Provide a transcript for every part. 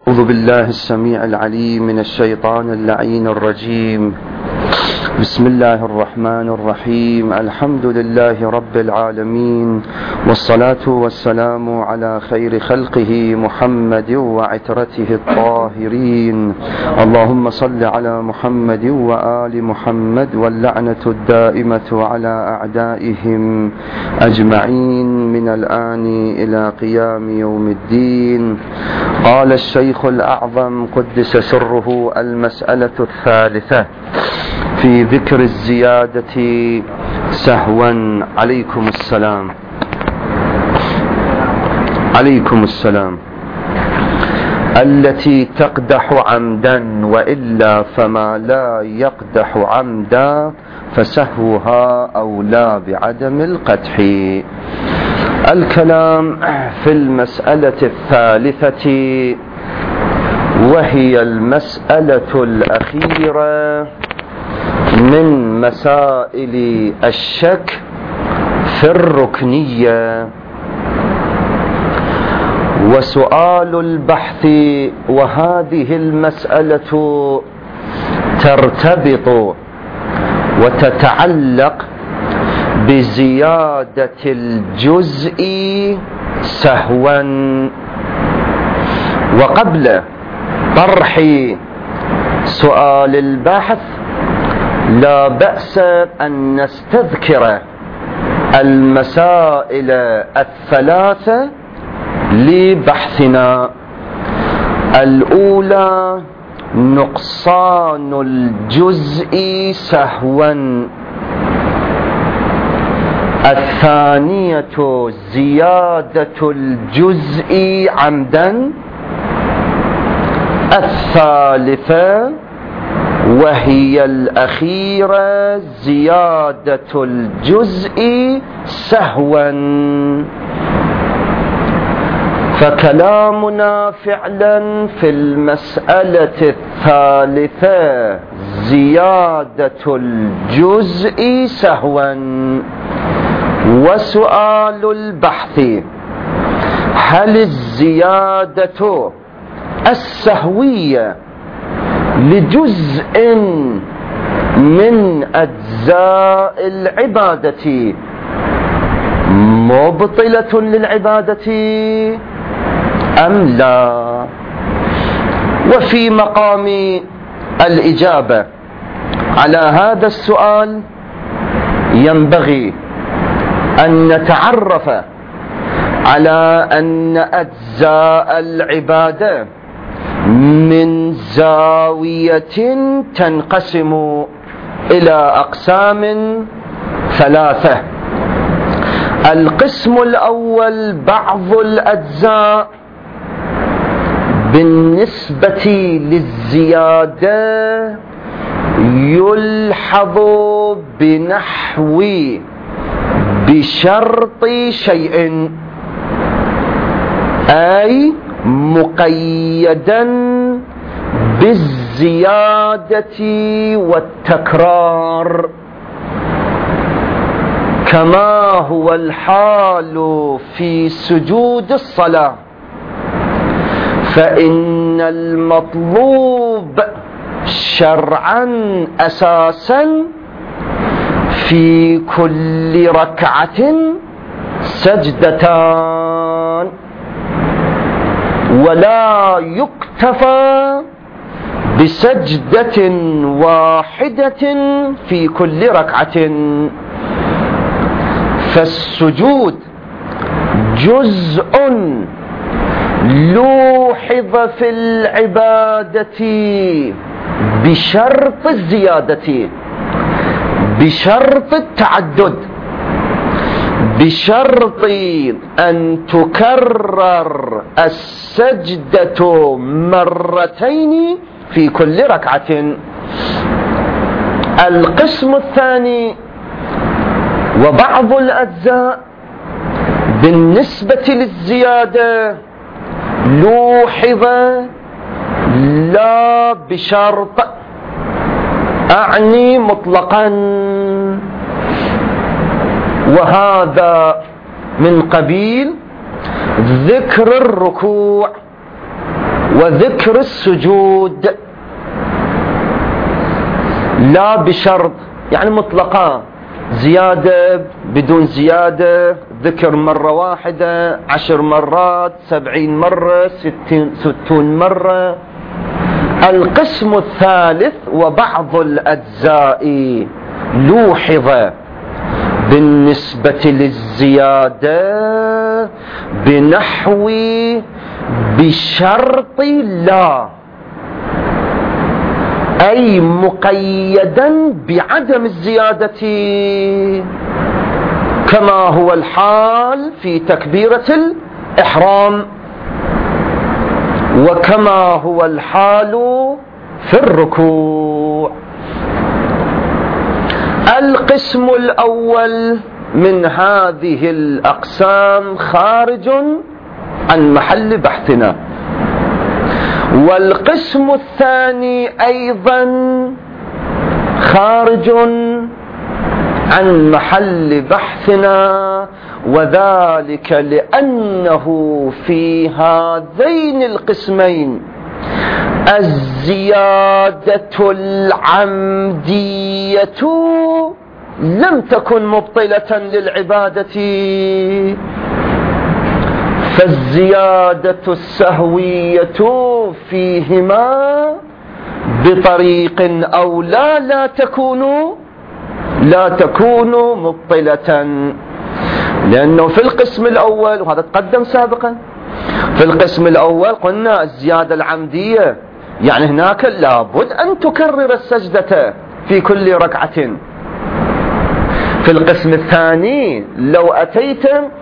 أعوذ بالله السميع العليم من الشيطان اللعين الرجيم. بسم الله الرحمن الرحيم. الحمد لله رب العالمين، والصلاة والسلام على خير خلقه محمد وعترته الطاهرين. اللهم صل على محمد وآل محمد، واللعنة الدائمة على أعدائهم أجمعين من الآن إلى قيام يوم الدين. قال الشيخ الأعظم قدس سره: المسألة الثالثة في ذكر الزيادة سهوا. عليكم السلام. عليكم السلام. التي تقدح عمدا، وإلا فما لا يقدح عمدا فسهوها أولى بعدم القدح. الكلام في المسألة الثالثة، وهي المسألة الأخيرة من مسائل الشك في الركنية. وسؤال البحث، وهذه المسألة ترتبط وتتعلق بزيادة الجزء سهوا. وقبل طرح سؤال البحث لا بأس أن نستذكر المسائل الثلاثة لبحثنا. الأولى نقصان الجزء سهوا، الثانية زيادة الجزء عمدا، الثالثة وهي الأخيرة زيادة الجزء سهوا. فكلامنا فعلا في المسألة الثالثة زيادة الجزء سهوا. وسؤال البحث: هل الزيادة السهوية لجزء من أجزاء العبادة مبطلة للعبادة أم لا؟ وفي مقام الإجابة على هذا السؤال ينبغي أن نتعرف على أن أجزاء العبادة من زاوية تنقسم إلى أقسام ثلاثة. القسم الأول: بعض الأجزاء بالنسبة للزيادة يلحظ بنحو بشرط شيء، أي مقيدا بالزيادة والتكرار، كما هو الحال في سجود الصلاة. فإن المطلوب شرعا أساسا في كل ركعة سجدتان، ولا يكتفى بسجدة واحدة في كل ركعة. فالسجود جزء لوحظ في العبادة بشرط الزيادة، بشرط التعدد، بشرط أن تكرر السجدة مرتين في كل ركعة. القسم الثاني: وبعض الأجزاء بالنسبة للزيادة لوحظ لا بشرط، أعني مطلقا، وهذا من قبيل ذكر الركوع وذكر السجود لا بشرط، يعني مطلقا، زيادة بدون زيادة، ذكر مرة واحدة، 10 مرات، 70 مرة، 60 مرة. القسم الثالث وبعض الأجزاء لوحظ بالنسبة للزيادة بنحو بشرط لا، أي مقيدا بعدم الزيادة، كما هو الحال في تكبيرة الإحرام، وكما هو الحال في الركوع. القسم الأول من هذه الأقسام خارج عن محل بحثنا، والقسم الثاني أيضا خارج عن محل بحثنا، وذلك لأنه في هذين القسمين الزيادة العمدية لم تكن مبطلة للعبادة، فالزيادة السهوية فيهما بطريق أو لا تكون مبطلة، لأنه في القسم الأول، وهذا تقدم سابقا، في القسم الأول قلنا الزيادة العمدية يعني هناك لابد أن تكرر السجدة في كل ركعة. في القسم الثاني لو أتيت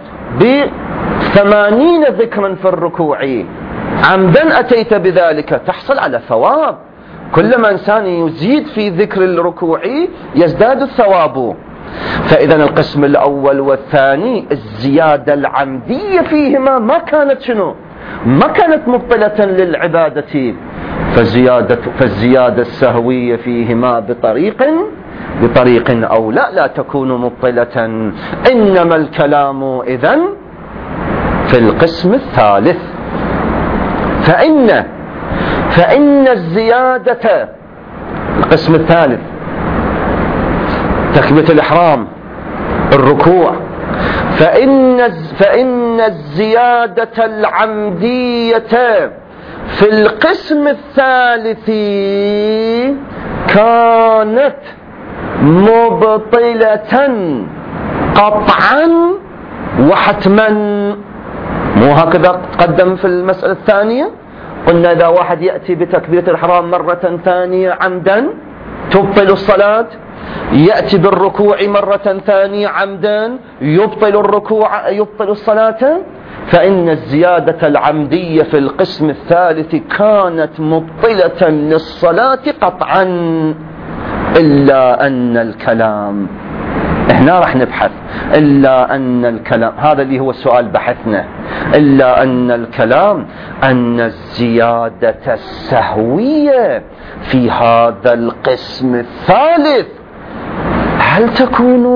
ب80 ذكرا في الركوع عمدا أتيت بذلك تحصل على ثواب، كلما إنسان يزيد في ذكر الركوع يزداد الثواب. فإذا القسم الأول والثاني الزيادة العمدية فيهما ما كانت مبطلة للعبادة، فالزيادة السهوية فيهما بطريق أو لا تكون مبطلة. إنما الكلام إذن في القسم الثالث، فإن الزيادة، القسم الثالث تكبيرة الإحرام، الركوع، فإن الزيادة العمدية في القسم الثالث كانت مبطلة قطعا وحتما. مو هكذا تقدم في المسألة الثانية؟ قلنا إذا واحد يأتي بتكبيرة الإحرام مرة ثانية عمدا تبطل الصلاة، يأتي بالركوع مرة ثانية عمدا يبطل الصلاة. فإن الزيادة العمدية في القسم الثالث كانت مبطلة للصلاة قطعا، إلا أن الكلام، هنا راح نبحث، إلا أن الكلام، هذا اللي هو السؤال بحثنا، إلا أن الكلام أن الزيادة السهوية في هذا القسم الثالث هل تكون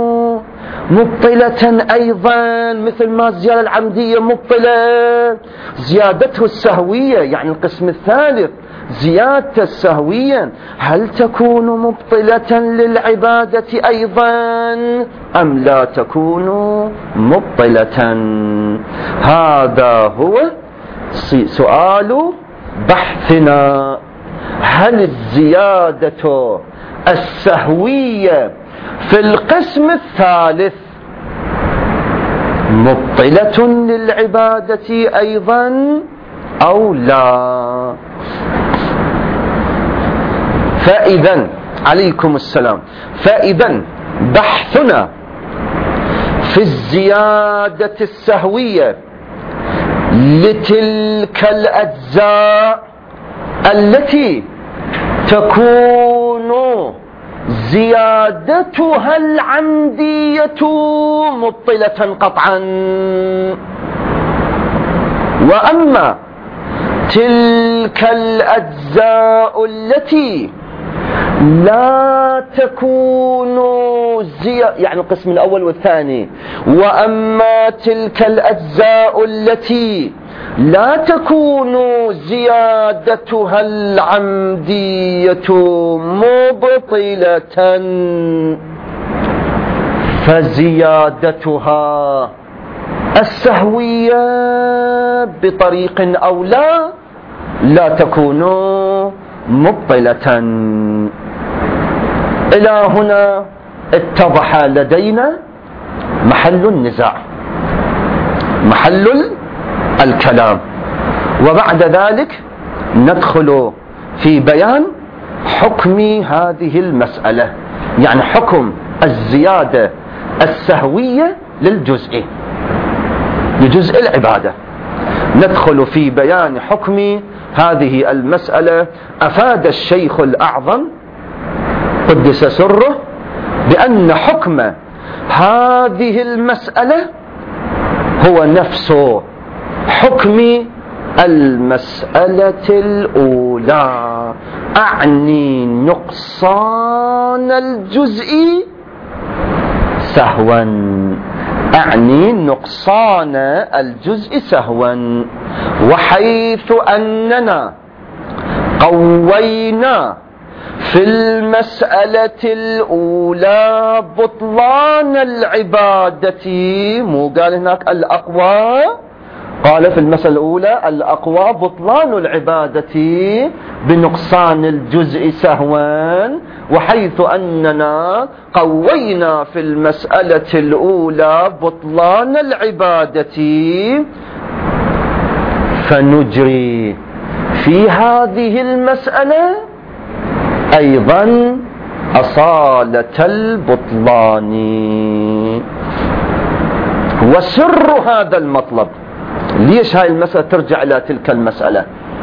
مبطلة أيضا مثل ما الزيادة العمدية مبطلة؟ زيادته السهوية يعني القسم الثالث زيادة السهوية هل تكون مبطلة للعبادة أيضا أم لا تكون مبطلة؟ هذا هو سؤال بحثنا. هل الزيادة السهوية في القسم الثالث مبطلة للعبادة أيضا أو لا؟ فإذا عليكم السلام، فإذا بحثنا في الزيادة السهوية لتلك الأجزاء التي تكون زيادتها العمدية مبطلة قطعا، وأما تلك الأجزاء التي لا تكون يعني القسم الأول والثاني. وأما تلك الأجزاء التي لا تكون زيادتها العمدية مبطلة فزيادتها السهوية بطريق أو لا تكون مبطلة. إلى هنا اتضح لدينا محل النزاع، محل الكلام. وبعد ذلك ندخل في بيان حكم هذه المسألة، يعني حكم الزيادة السهوية لجزء العبادة. ندخل في بيان حكم هذه المسألة. أفاد الشيخ الأعظم قدس سره بأن حكم هذه المسألة هو نفس حكم المسألة الأولى، أعني نقصان الجزء سهوا، أعني نقصان الجزء سهوا. وحيث أننا قوينا في المسألة الأولى بطلان العبادة، مو قال هناك الأقوى، قال في المسألة الأولى الأقوى بطلان العبادة بنقصان الجزء سهوا. وحيث أننا قوينا في المسألة الأولى بطلان العبادة فنجري في هذه المسألة أيضا أصالة البطلان. وسر هذا المطلب، ليش هاي المسألة ترجع إلى تلك المسألة؟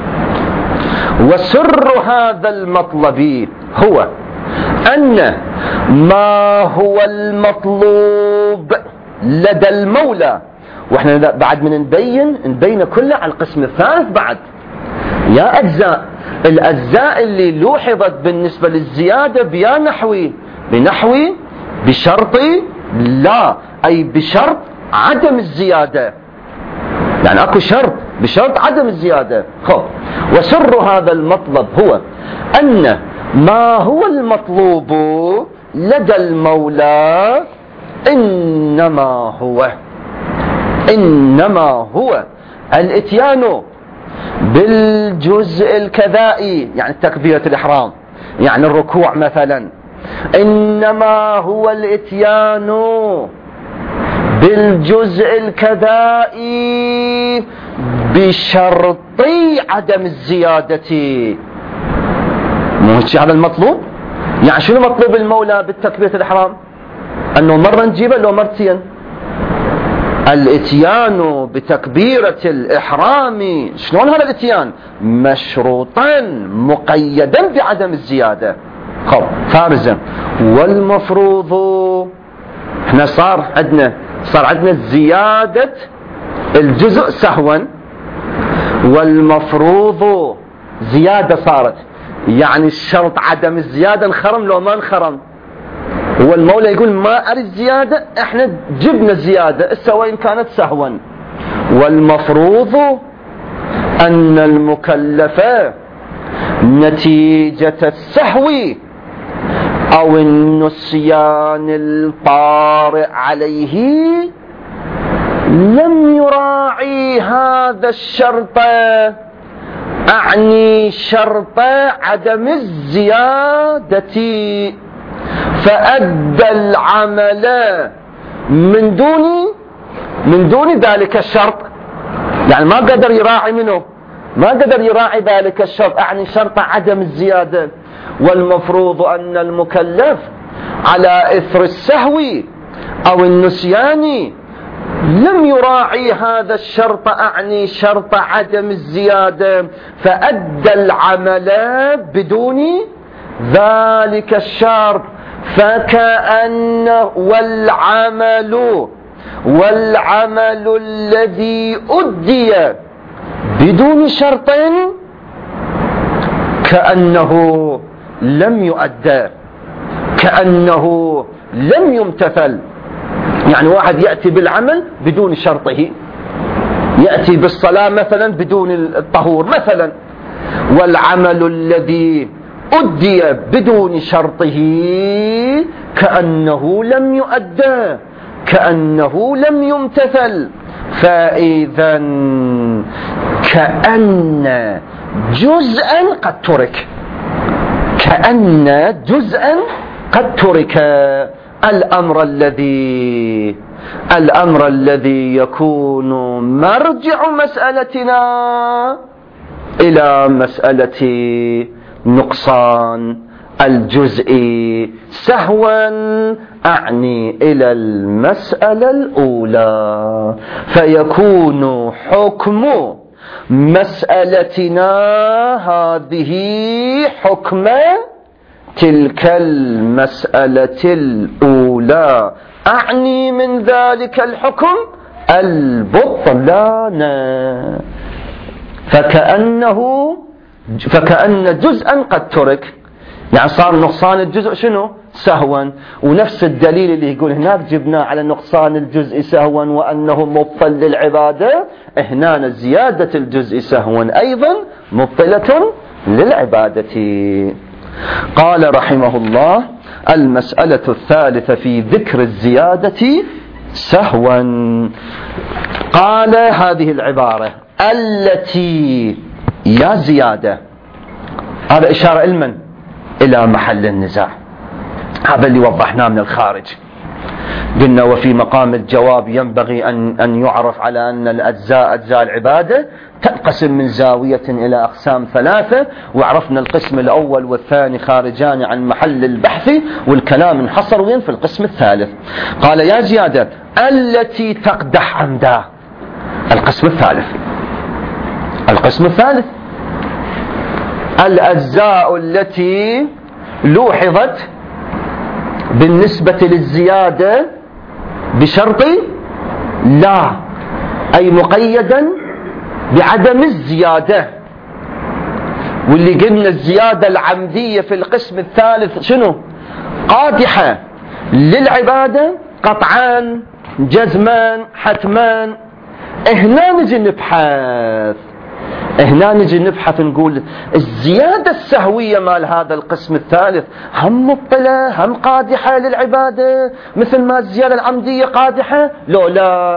وسر هذا المطلب هو أن ما هو المطلوب لدى المولى، وإحنا بعد من نبين كله على القسم الثالث بعد، يا أجزاء الأجزاء اللي لوحظت بالنسبة للزيادة بيا نحوي بشرط لا، أي بشرط عدم الزيادة، يعني أكو شرط بشرط عدم الزيادة. وسر هذا المطلب هو أن ما هو المطلوب لدى المولى إنما هو الإتيان بالجزء الكذائي، يعني تكبيرة الإحرام، يعني الركوع مثلا، إنما هو الإتيان بالجزء الكذائي بشرط عدم الزيادة. مو هذا المطلوب؟ يعني شنو مطلوب المولى بالتكبيرة الإحرام؟ أنه مرة نجيبه لو مرتين. الاتيان بتكبيرة الإحرام شلون هذا الاتيان؟ مشروطا مقيدا بعدم الزيادة. فارزا. والمفروض احنا صار عندنا زيادة الجزء سهوا، والمفروض زيادة صارت، يعني الشرط عدم الزيادة انخرم لو ما انخرم. هو المولى يقول ما أريد زيادة، احنا جبنا الزيادة سواء إن كانت سهوا. والمفروض أن المكلف نتيجة السهو أو النسيان الطارئ عليه لم يراعي هذا الشرط، أعني شرط عدم الزيادة، فأدى العمل من دون ذلك الشرط، يعني ما قدر يراعي منه، ما قدر يراعي ذلك الشرط، أعني شرط عدم الزيادة. والمفروض أن المكلف على إثر السهو أو النسيان لم يراعي هذا الشرط، أعني شرط عدم الزيادة، فأدى العمل بدون ذلك الشرط. فكأن والعمل الذي أدي بدون شرط كأنه لم يؤدى، كأنه لم يمتثل. يعني واحد يأتي بالعمل بدون شرطه، يأتي بالصلاة مثلا بدون الطهور مثلا، والعمل الذي أدي بدون شرطه كأنه لم يؤدى، كأنه لم يمتثل. فإذا كأن جزءا قد ترك، كأن جزءا قد ترك. الأمر الذي يكون مرجع مسألتنا إلى مسألة نقصان الجزء سهوا، أعني إلى المسألة الأولى، فيكون حكم مسألتنا هذه حكم تلك المسألة الأولى، أعني من ذلك الحكم البطلان. فكأن جزءا قد ترك، يعني صار نقصان الجزء شنو؟ سهوا. ونفس الدليل اللي يقول هناك جبناه على نقصان الجزء سهوا وأنه مبطل للعبادة، هنا زيادة الجزء سهوا أيضا مبطلة للعبادة. قال رحمه الله: المسألة الثالثة في ذكر الزيادة سهوا. قال هذه العبارة التي يا زيادة، هذا إشارة إلمن؟ إلى محل النزاع. هذا اللي وضحناه من الخارج. قلنا وفي مقام الجواب ينبغي أن يعرف على أن أجزاء العبادة تنقسم من زاوية إلى أقسام ثلاثة، وعرفنا القسم الأول والثاني خارجان عن محل البحث، والكلام انحصر وين؟ في القسم الثالث. قال يا زيادة التي تقدح عمدا. القسم الثالث الأجزاء التي لوحظت بالنسبة للزيادة بشرط لا، أي مقيدا بعدم الزيادة. واللي قلنا الزيادة العمدية في القسم الثالث شنو؟ قادحة للعبادة قطعان جزمان حتمان. هنا نجي نبحث نقول الزيادة السهوية مال هذا القسم الثالث هم مبطلة هم قادحة للعبادة مثل ما الزيادة العمدية قادحة؟ لا.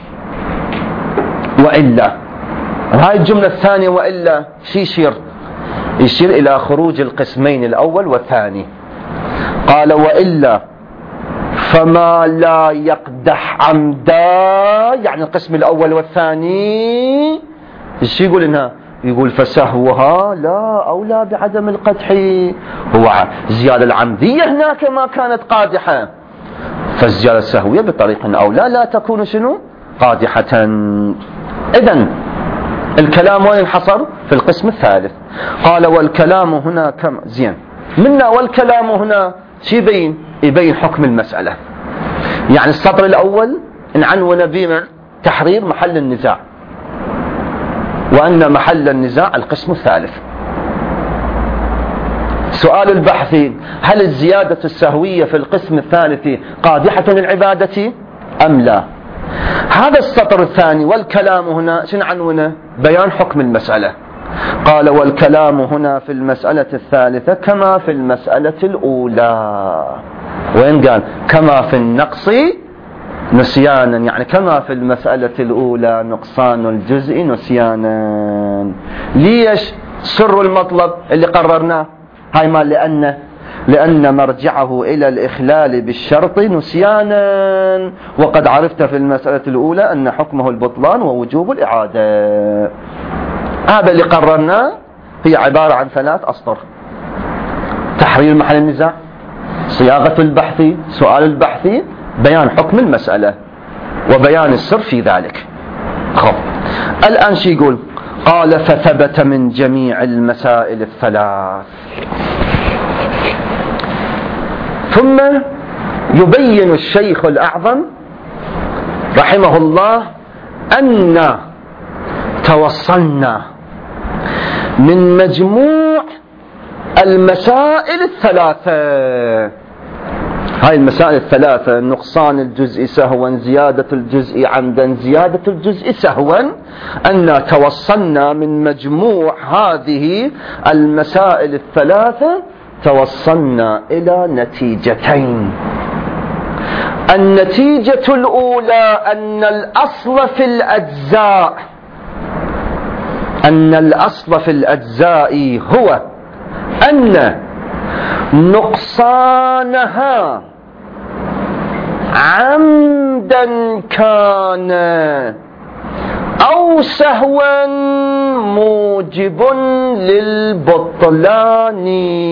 وإلا هاي الجملة الثانية وإلا شي يشير إلى خروج القسمين الأول والثاني. قال وإلا فما لا يقدح عمدا، يعني القسم الأول والثاني ايش يقول هنا؟ يقول فسهوها لا أولى بعدم القدح. هو الزيادة العمدية هناك ما كانت قادحة، فالزيادة السهوية بطريق أولى لا تكون شنو؟ قادحة. إذن الكلام وين انحصر؟ في القسم الثالث. قال والكلام هنا كم زين منا، والكلام هنا شي يبين حكم المسألة. يعني السطر الأول نعنون به تحرير محل النزاع، وأن محل النزاع القسم الثالث. سؤال البحث: هل الزيادة السهوية في القسم الثالث قادحة للعبادة أم لا؟ هذا السطر الثاني والكلام هنا شنو عنونه؟ بيان حكم المسألة. قال والكلام هنا في المسألة الثالثة كما في المسألة الأولى. وين قال؟ كما في النقص نسيانا، يعني كما في المسألة الأولى نقصان الجزء نسيانا. ليش؟ سر المطلب اللي قررناه هاي ما لأن مرجعه إلى الإخلال بالشرط نسيانا، وقد عرفت في المسألة الأولى أن حكمه البطلان ووجوب الإعادة. هذا اللي قررناه هي عبارة عن 3 أسطر: تحرير محل النزاع، صياغة البحث، سؤال البحث، بيان حكم المسألة وبيان السر في ذلك. خب الآن شي يقول؟ قال فثبت من جميع المسائل الثلاث. ثم يبين الشيخ الأعظم رحمه الله أن توصلنا من مجموع المسائل الثلاثة. هاي المسائل الثلاثة: نقصان الجزء سهوا، زيادة الجزء عمدا، زيادة الجزء سهوا، أن توصلنا من مجموع هذه المسائل الثلاثة توصلنا إلى نتيجتين. النتيجة الأولى أن الأصل في الأجزاء هو أن نقصانها عمدا كان أو سهوا موجب للبطلان.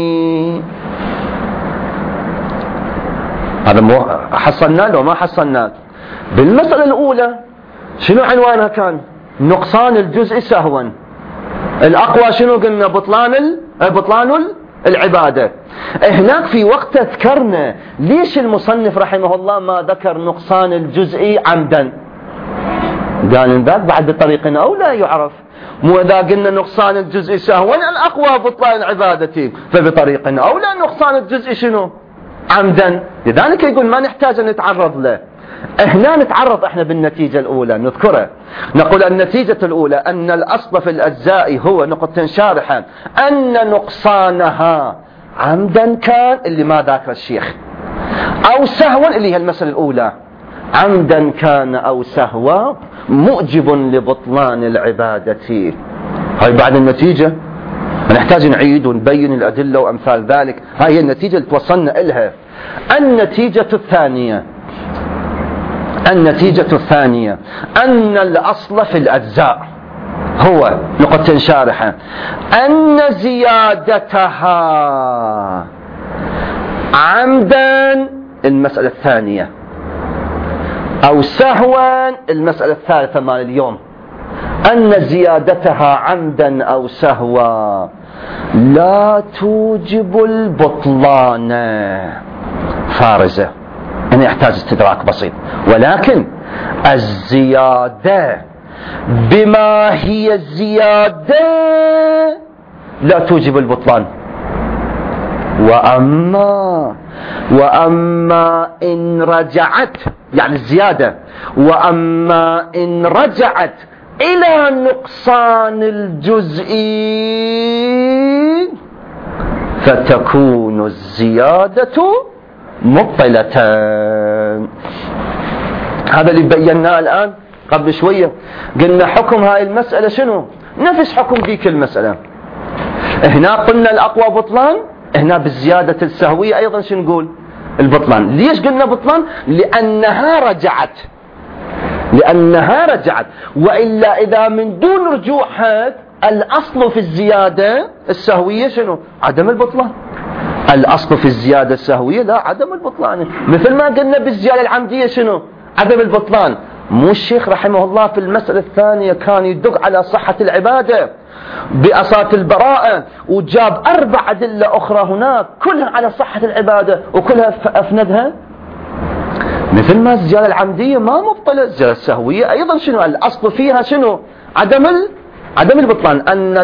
هذا حصلنا له ما حصلنا. بالمسألة الأولى شنو عنوانها كان؟ نقصان الجزء سهوا. الأقوى شنو قلنا؟ بطلان العبادة. هناك في وقت ذكرنا ليش المصنف رحمه الله ما ذكر نقصان الجزء عمدا؟ قال إن ذاك بعد بطريق أو لا يعرف. مو إذا قلنا نقصان الجزء سهوا الأقوى بطلان العبادة، فبطريق أو لا نقصان الجزء شنو؟ عمدا. لذلك يقول ما نحتاج أن نتعرض له. هنا نتعرض احنا بالنتيجة الأولى نذكرها. نقول النتيجة الأولى أن الأصل في الأجزاء هو نقطة شارحة أن نقصانها عمدا كان اللي ما ذاكر الشيخ، أو سهوا اللي هي المسألة الأولى، عمدا كان أو سهوا موجب لبطلان العبادة. هاي بعد النتيجة نحتاج نعيد ونبين الأدلة وأمثال ذلك. هاي هي النتيجة اللي توصلنا إلها. النتيجة الثانية أن الأصل في الأجزاء هو نقطة شارحة أن زيادتها عمدا المسألة الثانية، أو سهوا المسألة الثالثة مال اليوم، أن زيادتها عمدا أو سهوا لا توجب البطلان. فارزة أنا يحتاج استدراك بسيط، ولكن الزيادة بما هي الزيادة لا توجب البطلان. وأما إن رجعت، يعني الزيادة، وأما إن رجعت إلى نقصان الجزء فتكون الزيادة مبطلة. هذا اللي بيناه الآن قبل شوية. قلنا حكم هاي المسألة شنو؟ نفس حكم ذيك المسألة. هنا قلنا الأقوى بطلان، هنا بالزيادة السهوية أيضا شنو نقول؟ البطلان. ليش قلنا بطلان؟ لأنها رجعت. وإلا إذا من دون رجوع الأصل في الزيادة السهوية شنو؟ عدم البطلان. الأصل في الزيادة السهوية لا عدم البطلان. مثل ما قلنا بالزيادة العمدية شنو؟ عدم البطلان. مو الشيخ رحمه الله في المسألة الثانية كان يدق على صحة العبادة بأصالة البراءة، وجاب 4 أدلة أخرى هناك كلها على صحة العبادة وكلها أفندها. مثل ما الزيادة العمدية ما مبطلة، الزيادة السهوية أيضا شنو؟ الأصل فيها شنو؟ عدم البطلان.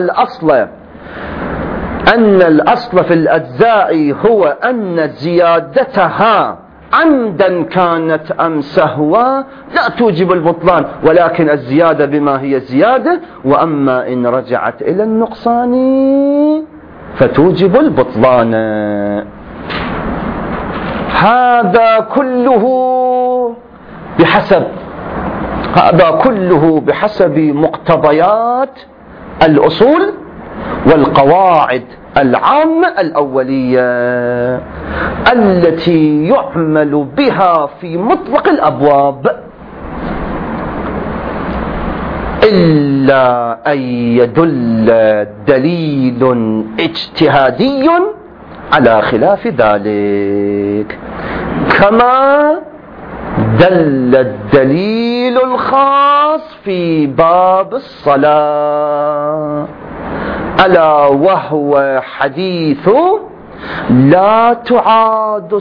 أن الأصل في الأجزاء هو أن زيادتها عمدا كانت أم سهوا لا توجب البطلان، ولكن الزيادة بما هي زيادة، وأما إن رجعت إلى النقصان فتوجب البطلان. هذا كله بحسب مقتضيات الأصول والقواعد العامة الأولية التي يعمل بها في مطلق الأبواب، إلا أن يدل دليل اجتهادي على خلاف ذلك، كما دل الدليل الخاص في باب الصلاة، ألا وهو حديث لا تعاد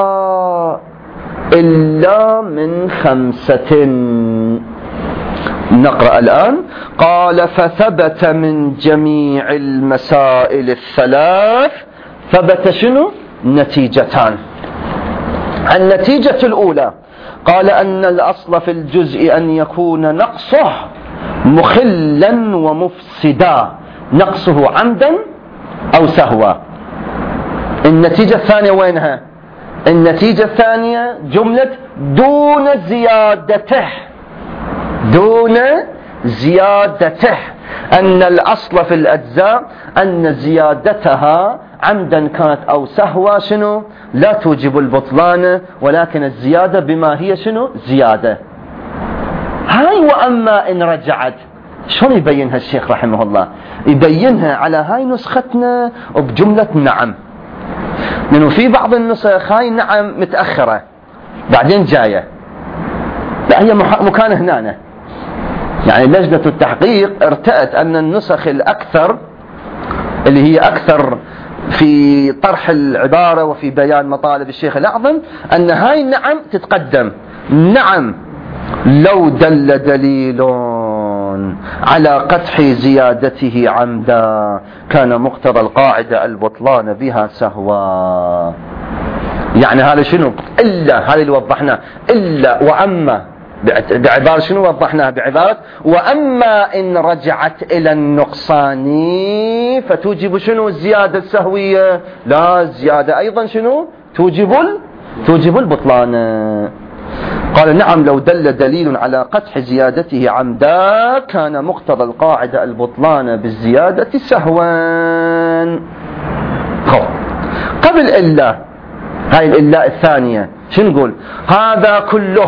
الصلاة إلا من 5، نقرأ الآن. قال فثبت من جميع المسائل الثلاث، ثبت شنو؟ نتيجتان. النتيجة الأولى قال أن الأصل في الجزء أن يكون نقصه مخلا ومفسدا، نقصه عمدا أو سهوا. النتيجة الثانية وينها؟ النتيجة الثانية جملة دون زيادته، دون زيادته، أن الأصل في الأجزاء أن زيادتها عمدا كانت أو سهوا شنو؟ لا توجب البطلان، ولكن الزيادة بما هي شنو؟ زيادة. هاي وأما إن رجعت، شلون يبينها الشيخ رحمه الله؟ يبينها على هاي نسختنا بجملة نعم، لأنه في بعض النسخ هاي نعم متأخرة بعدين جاية، لا هي مكان هنا. يعني لجنة التحقيق ارتأت أن النسخ الأكثر اللي هي أكثر في طرح العبارة وفي بيان مطالب الشيخ الأعظم أن هاي نعم تتقدم. نعم لو دل دليل على قدح زيادته عمدا كان مقتضى القاعدة البطلان بها سهوا. يعني هذا شنو؟ إلا، هذا اللي وضحناه، إلا وأما، بعبارة شنو وضحناها؟ بعبارة وأما إن رجعت إلى النقصان فتوجب شنو؟ الزيادة السهوية. لا، الزيادة أيضا شنو؟ توجب البطلان. قال نعم لو دل دليل على قدح زيادته عمدا كان مقتضى القاعدة البطلان بالزيادة سهوا. قبل إلا، هاي الإلا الثانية شو نقول؟ هذا كله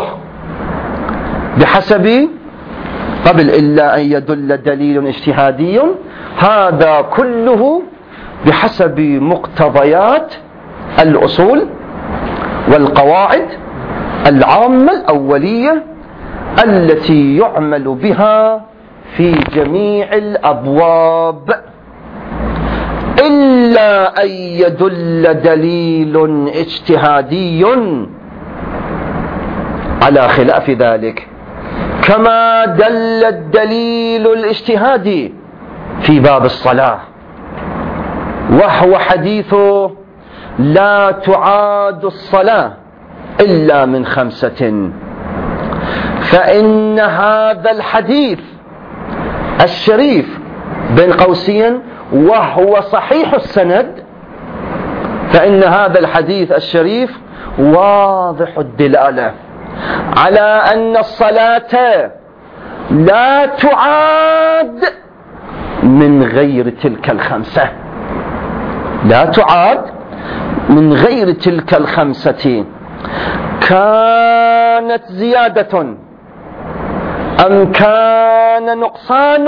بحسب، قبل إلا أن يدل دليل اجتهادي، هذا كله بحسب مقتضيات الأصول والقواعد العامة الأولية التي يعمل بها في جميع الأبواب، إلا أن يدل دليل اجتهادي على خلاف ذلك، كما دل الدليل الاجتهادي في باب الصلاة، وهو حديث لا تعاد الصلاة إلا من 5. فإن هذا الحديث الشريف بين قوسين وهو صحيح السند، فإن هذا الحديث الشريف واضح الدلالة على أن الصلاة لا تعاد من غير تلك 5، لا تعاد من غير تلك 5، كانت زيادة أم كان نقصان،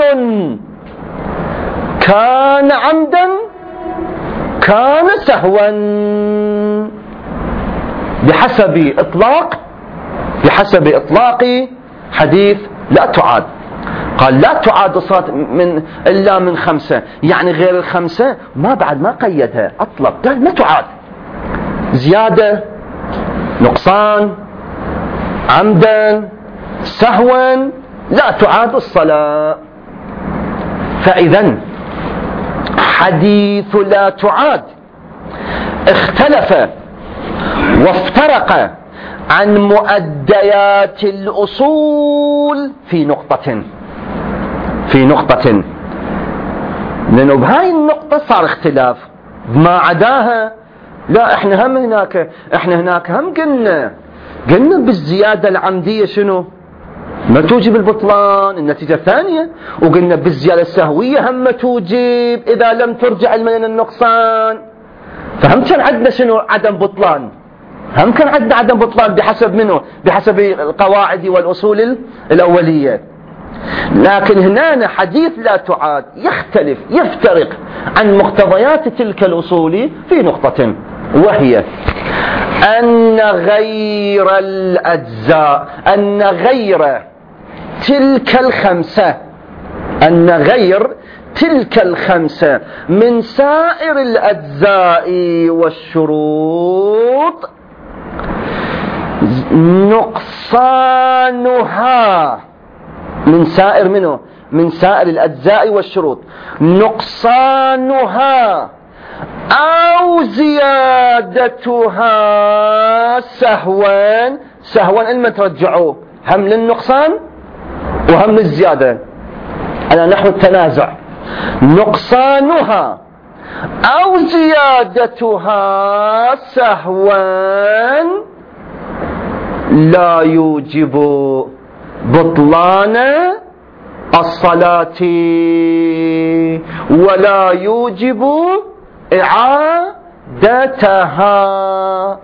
كان عمدا كان سهوا، بحسب إطلاق حديث لا تعاد. قال لا تعاد الصلاة إلا من 5، يعني غير 5 ما قيدها، أطلق قال لا تعاد، زيادة نقصان عمدا سهوا لا تعاد الصلاة. فإذن حديث لا تعاد اختلف وافترق عن مؤديات الأصول في نقطة، لأنه بهاي النقطة صار اختلاف، ما عداها لا احنا هناك هم قلنا بالزيادة العمدية شنو؟ ما توجب البطلان، النتيجة الثانية، وقلنا بالزيادة السهوية هم توجب إذا لم ترجع المن النقصان. فهم كان عندنا شنو؟ عدم بطلان، هم كان عندنا عدم بطلان بحسب منه؟ بحسب القواعد والأصول الأولية. لكن هنا حديث لا تعاد يفترق عن مقتضيات تلك الأصول في نقطة، وهي أن غير الأجزاء، أن غير تلك 5 من سائر الأجزاء والشروط نقصانها من سائر منه من سائر الأجزاء والشروط نقصانها أو زيادتها سهوا إنما ترجعوه هم للنقصان وهم للزيادة على نحو التنازع. نقصانها أو زيادتها سهوا لا يوجب بطلان الصلاة ولا يوجب إعادتها،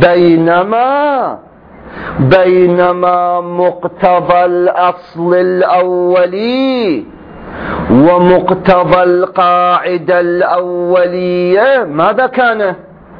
بينما مقتضى الأصل الأولي ومقتضى القاعدة الأولية ماذا كان؟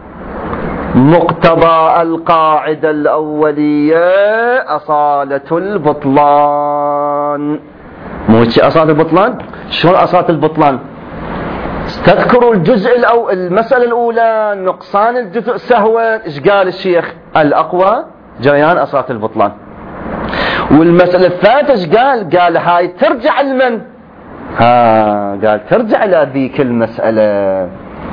مقتضى القاعدة الأولية أصالة البطلان. مو أصالة البطلان؟ شلون أصالة البطلان؟ تذكروا المسألة الأولى نقصان الجزء سهوا، إيش قال الشيخ؟ الأقوى جريان أصالة البطلان. والمسألة الثالثة إيش قال هاي ترجع لمن؟ قال ترجع إلى ذيك المسألة.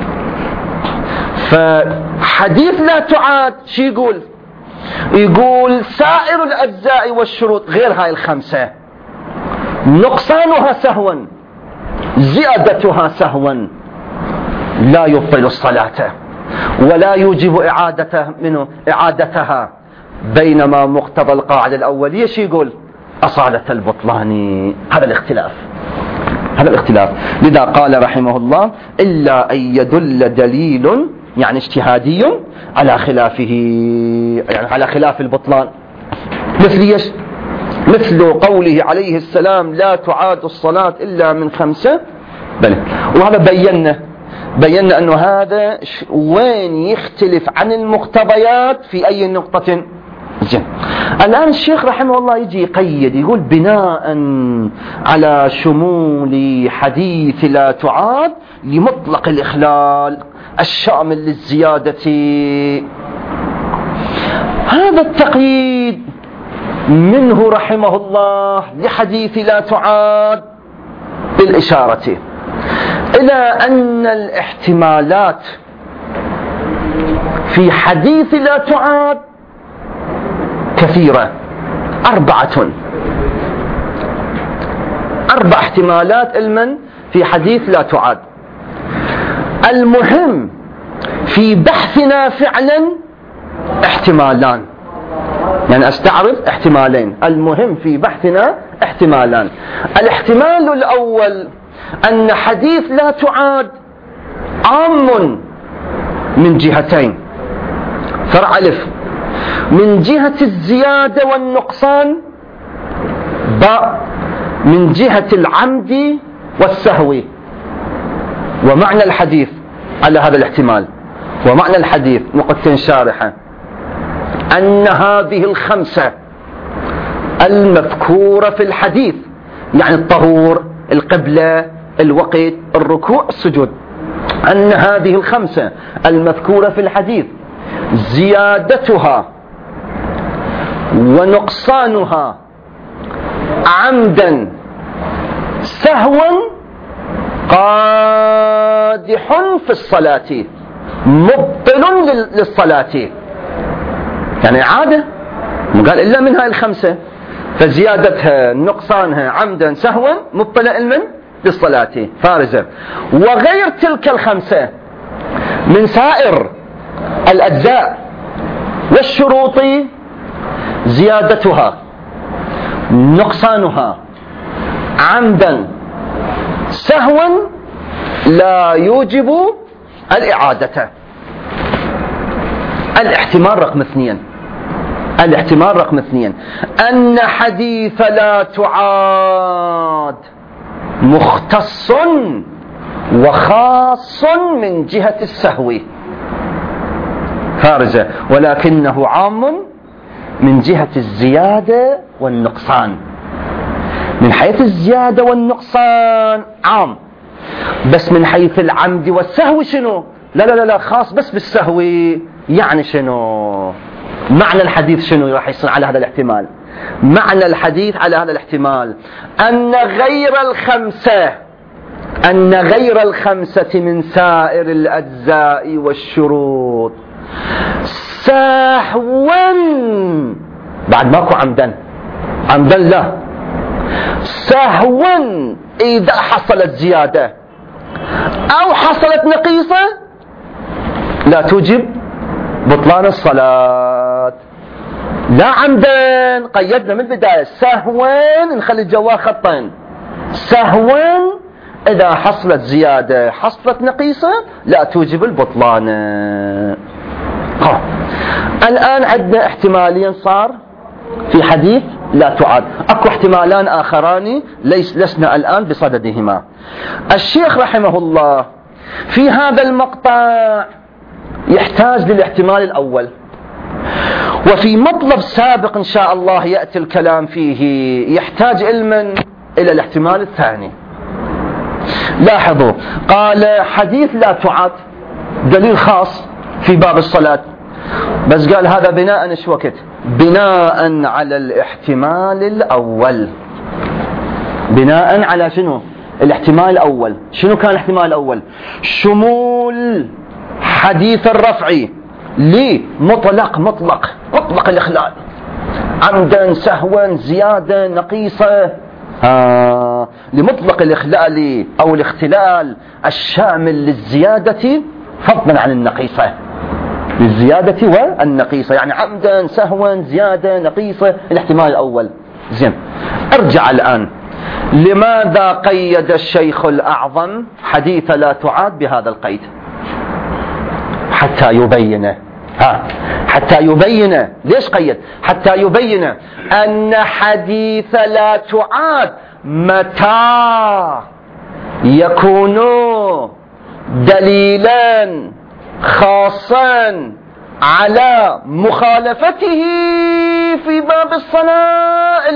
فحديث لا تعاد شو يقول سائر الأجزاء والشروط غير هاي الخمسة نقصانها سهوا زيادتها سهوا لا يبطل الصلاة ولا يوجب إعادتها بينما مقتضى القاعدة الأولية شو يقول؟ أصالة البطلان. هذا الاختلاف. لذا قال رحمه الله إلا أن يدل دليل يعني اجتهادي على خلافه، يعني على خلاف البطلان. مثل قوله عليه السلام لا تعاد الصلاة إلا من 5. وهذا بينا أنه هذا وين يختلف عن المقتضيات في أي نقطة. الآن الشيخ رحمه الله يجي يقيد يقول بناء على شمول حديث لا تعاد لمطلق الإخلال الشامل للزيادة. هذا التقييد منه رحمه الله لحديث لا تعاد بالإشارة إلى أن الاحتمالات في حديث لا تعاد كثيرة، 4 احتمالات المن في حديث لا تعاد. المهم في بحثنا فعلا احتمالان، يعني استعرض احتمالين. المهم في بحثنا احتمالان. الاحتمال الأول أن حديث لا تعاد عام من جهتين. فرع ألف من جهة الزيادة والنقصان، باء من جهة العمد والسهو. ومعنى الحديث على هذا الاحتمال، ومعنى الحديث نقطتين شارحة، أن هذه الخمسة المذكورة في الحديث يعني الطهور، القبلة، الوقت، الركوع، السجود، أن هذه الخمسة المذكورة في الحديث زيادتها ونقصانها عمدا سهوا قادح في الصلاة مبطل للصلاة، يعني عادة قال إلا من هاي الخمسة، فزيادتها نقصانها عمدا سهوا مبطل علما للصلاة فارزة. وغير تلك الخمسة من سائر الأجزاء والشروط زيادتها نقصانها عمدا سهوا لا يوجب الإعادة. الاحتمال رقم 2 أن حديث لا تعاد مختص وخاص من جهة السهو خارجة، ولكنه عام من جهة الزيادة والنقصان. من حيث الزيادة والنقصان عام، بس من حيث العمد والسهو شنو؟ لا خاص بس بالسهو. يعني شنو معنى الحديث؟ شنو راح يصير على هذا الاحتمال؟ معنى الحديث على هذا الاحتمال أن غير الخمسة من سائر الأجزاء والشروط سهوا، بعد ماكو عمدا لا، سهوا إذا حصلت زيادة أو حصلت نقيصة لا توجب بطلان الصلاة. لا عمدا، قيدنا من البداية سهوا، نخلي الجواب خطين، سهوا إذا حصلت زيادة حصلت نقيصة لا توجب البطلان. الآن عندنا احتمالين صار في حديث لا تعاد، اكو احتمالان آخران لسنا الآن بصددهما. الشيخ رحمه الله في هذا المقطع يحتاج للاحتمال الأول، وفي مطلب سابق إن شاء الله يأتي الكلام فيه يحتاج علما إلى الاحتمال الثاني. لاحظوا، قال حديث لا تعاد دليل خاص في باب الصلاة، بس قال هذا بناء ايش وقت؟ بناء على الاحتمال الأول. بناء على شنو؟ الاحتمال الأول. شنو كان الاحتمال الأول؟ شمول حديث الرفع لمطلق الإخلال، عمدا سهوا زيادة نقيصة، لمطلق الإخلال أو الاختلال الشامل للزيادة فضلا عن النقيصة، للزيادة والنقيصة، يعني عمدا سهوا زيادة نقيصة، الاحتمال الأول. زين، ارجع الآن، لماذا قيد الشيخ الأعظم حديث لا تعاد بهذا القيد؟ حتى يبين ليش قيد؟ حتى يبين أن حديث لا تعاد متى يكون دليلا خاصا على مخالفته في باب الصلاة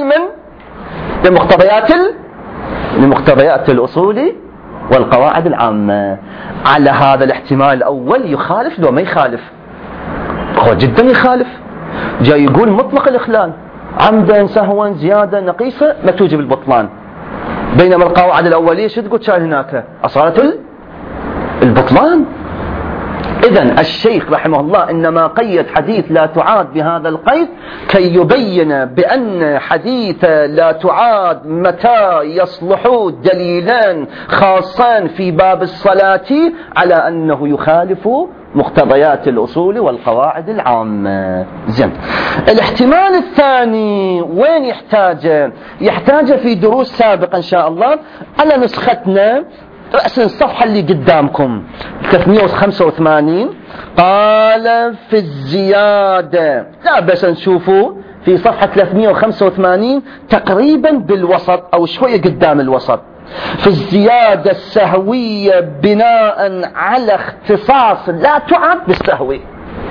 لمقتضيات الأصول والقواعد العامة. على هذا الاحتمال الأول يخالف لو ما يخالف؟ هو جدا يخالف، جاي يقول مطلق الإخلال عمدا سهوا زيادة نقيصة ما توجب البطلان، بينما القواعد الأولية شو تقول؟ كان هناك أصالة البطلان. إذن الشيخ رحمه الله إنما قيد حديث لا تعاد بهذا القيد كي يبين بأن حديث لا تعاد متى يصلح دليلان خاصان في باب الصلاة على أنه يخالف مقتضيات الأصول والقواعد العامة. زين، الاحتمال الثاني وين يحتاج في دروس سابقة إن شاء الله على نسختنا رأس الصفحة اللي قدامكم 385. قال في الزيادة، لا بس نشوفوا في صفحة 385 تقريبا بالوسط أو شوية قدام الوسط، في الزيادة السهوية بناء على اختصاص لا تعد بالسهوي.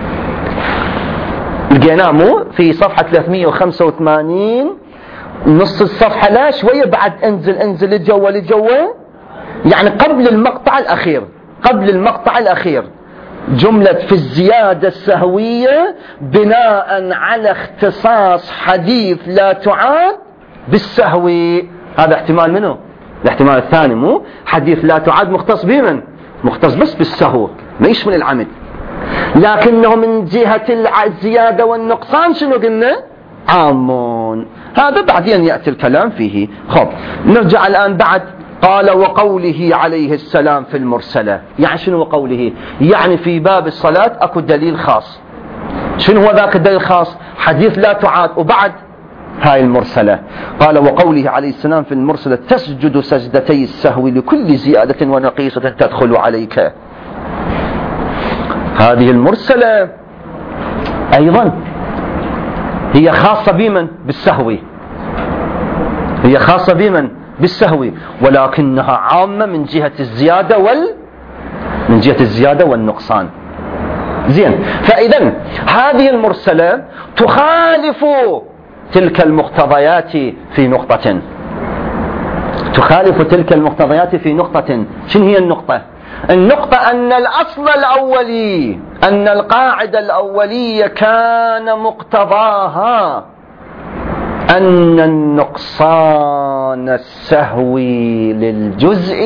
لقيناه مو في صفحة 385 نص الصفحة، لا شوية بعد انزل لجوه، يعني قبل المقطع الأخير جملة في الزيادة السهوية بناء على اختصاص حديث لا تعاد بالسهوي. هذا احتمال منه؟ الاحتمال الثاني، مو حديث لا تعاد مختص بمن؟ مختص بس بالسهو، ما يشمل العمد، لكنه من جهة الزيادة والنقصان شنو قلنا؟ عامون. هذا بعدين يأتي الكلام فيه. خب، نرجع الآن بعد. قال وقوله عليه السلام في المرسلة، يعني شنو وقوله؟ يعني في باب الصلاة اكو دليل خاص. شنو هو ذاك الدليل الخاص؟ حديث لا تعاد وبعد هاي المرسلة. قال وقوله عليه السلام في المرسلة تسجد سجدتي السهو لكل زيادة ونقيصة تدخل عليك. هذه المرسلة أيضا هي خاصة بمن؟ بالسهو، ولكنها عامة من جهة الزيادة والنقصان. زين، فإذا هذه المرسلة تخالف تلك المقتضيات في نقطة. شنو هي النقطة؟ أن الأصل الأولي، أن القاعدة الأولية كان مقتضاها أن النقصان السهوي للجزء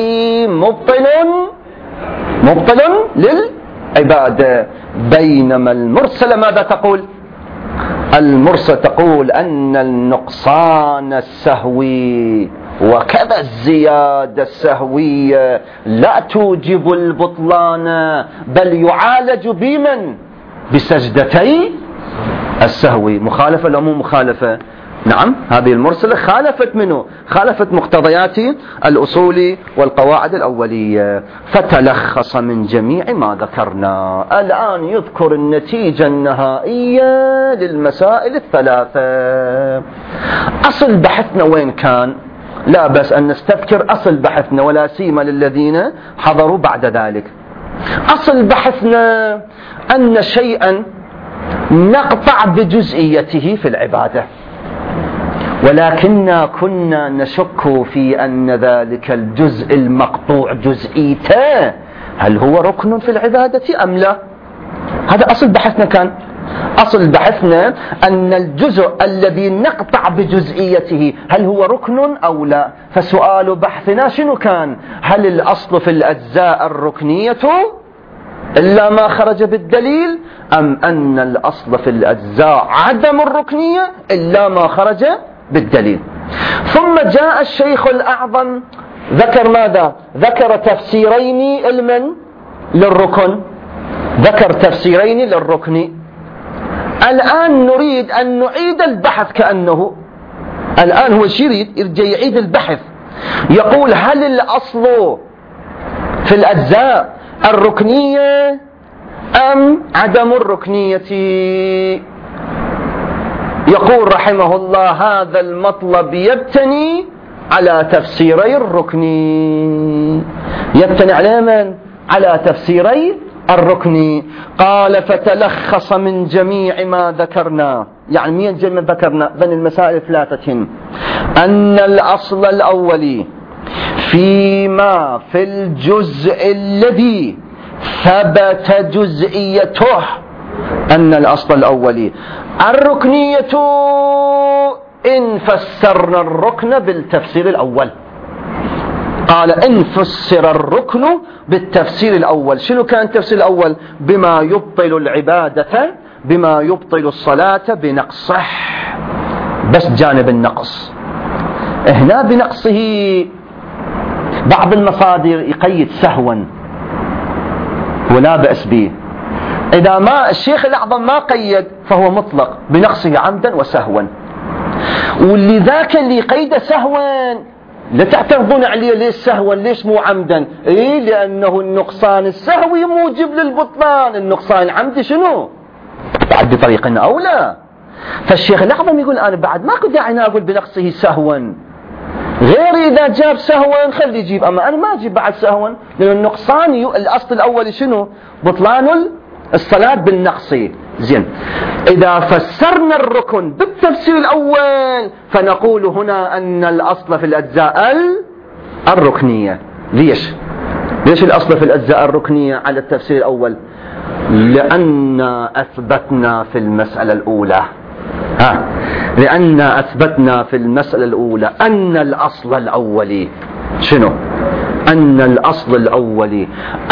مبطل للعبادة. بينما المرسل ماذا تقول؟ المرسل تقول أن النقصان السهوي وكذا الزيادة السهوية لا توجب البطلان، بل يعالج بمن؟ بسجدتي السهوي. مخالفة لو مو مخالفة؟ نعم، هذه المرسلة خالفت منه، خالفت مقتضيات الأصول والقواعد الأولية. فتلخص من جميع ما ذكرنا. الآن يذكر النتيجة النهائية للمسائل الثلاثة. أصل بحثنا وين كان؟ لا بس أن نستذكر أصل بحثنا، ولا سيما للذين حضروا بعد ذلك. أصل بحثنا أن شيئا نقطع بجزئيته في العبادة، ولكننا كنا نشك في أن ذلك الجزء المقطوع جزئيته هل هو ركن في العبادة أم لا. هذا أصل بحثنا كان. أصل بحثنا أن الجزء الذي نقطع بجزئيته هل هو ركن أو لا. فسؤال بحثنا شنو كان؟ هل الأصل في الأجزاء الركنية إلا ما خرج بالدليل، أم أن الأصل في الأجزاء عدم الركنية إلا ما خرج بالدليل؟ ثم جاء الشيخ الأعظم ذكر ماذا؟ ذكر تفسيرين للركن، ذكر تفسيرين للركن. الآن نريد أن نعيد البحث، كأنه الآن هو يريد يرجع يعيد البحث، يقول هل الأصل في الأجزاء الركنية أم عدم الركنية؟ يقول رحمه الله هذا المطلب يبتني على تفسيري الركن. يبتني على من؟ على تفسيري الركن. قال فتلخص من جميع ما ذكرنا، يعني من جميع ما ذكرنا ذن المسائل ثلاثة، أن الأصل الأولي فيما في الجزء الذي ثبت جزئيته، أن الأصل الأولي الركنية إن فسرنا الركن بالتفسير الأول. قال إن فسر الركن بالتفسير الأول. شنو كان التفسير الأول؟ بما يبطل العبادة، بما يبطل الصلاة بنقصه. بس جانب النقص هنا بنقصه بعض المصادر يقيد سهوا ولا بأس به. إذا ما الشيخ الأعظم ما قيد فهو مطلق بنقصه عمدا وسهوا. واللي ذاك اللي قيد سهوا لا تعترضون عليه ليش سهوا ليش مو عمدا؟ إيه لأنه النقصان السهوي موجب للبطلان، النقصان العمدي شنو؟ بعد بطريقنا أولى. فالشيخ الأعظم يقول أنا بعد ماكو داعي أقول بنقصه سهوا، غير إذا جاب سهوا خلي يجيب، أما أنا ما أجيب بعد سهوا، لأن النقصان الأصل الأول شنو؟ بطلان الصلاة بالنقص. زين، إذا فسرنا الركن بالتفسير الأول فنقول هنا أن الأصل في الأجزاء الركنية. ليش الأصل في الأجزاء الركنية على التفسير الأول؟ لأن أثبتنا في المسألة الأولى لأن أثبتنا في المسألة الأولى أن الأصل الأولي شنو؟ أن الأصل الأولي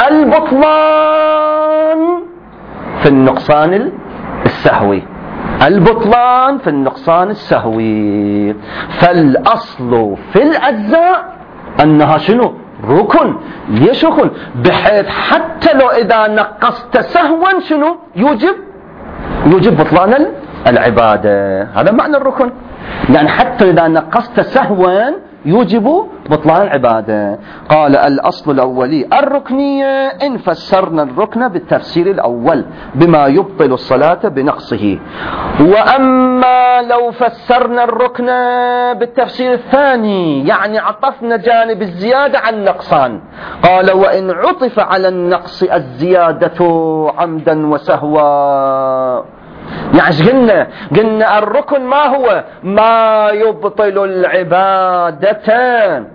البطلان في النقصان السهوي، البطلان في النقصان السهوي. فالأصل في الأجزاء أنها شنو؟ ركن. ليش ركن؟ بحيث حتى لو إذا نقصت سهوا شنو؟ يوجب بطلان العبادة. هذا معنى الركن، يعني حتى إذا نقصت سهوا يوجب بطلان العبادة. قال الأصل الأولي الركنية إن فسرنا الركن بالتفسير الأول بما يبطل الصلاة بنقصه. وأما لو فسرنا الركن بالتفسير الثاني، يعني عطفنا جانب الزيادة عن النقصان، قال وإن عطف على النقص الزيادة عمدا وسهوا، يعني قلنا الركن ما هو؟ ما يبطل العبادة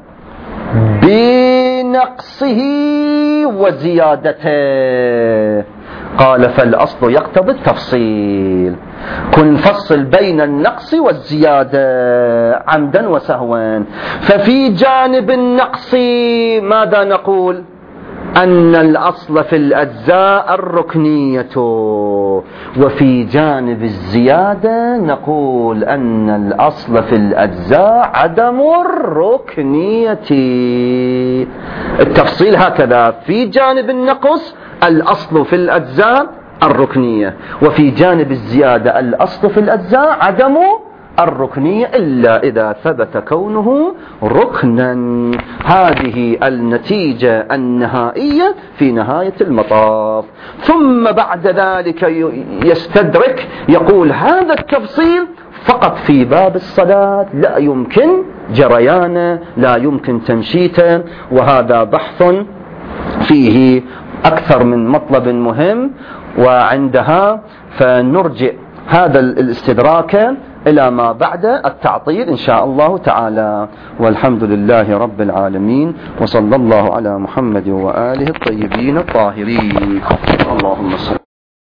بنقصه وزيادته. قال فالأصل يقتضي التفصيل، كن نفصل بين النقص والزيادة عمدا وسهوا. ففي جانب النقص ماذا نقول؟ أن الأصل في الأجزاء الركنية، وفي جانب الزيادة نقول أن الأصل في الأجزاء عدم الركنية. التفصيل هكذا: في جانب النقص الأصل في الأجزاء الركنية، وفي جانب الزيادة الأصل في الأجزاء عدم الركنية إلا إذا ثبت كونه ركنا. هذه النتيجة النهائية في نهاية المطاف. ثم بعد ذلك يستدرك، يقول هذا التفصيل فقط في باب الصلاة، لا يمكن جريانه، لا يمكن تمشيته، وهذا بحث فيه أكثر من مطلب مهم. وعندها فنرجع هذا الاستدراك إلى ما بعد التعطيل إن شاء الله تعالى. والحمد لله رب العالمين، وصلى الله على محمد وآله الطيبين الطاهرين. اللهم صل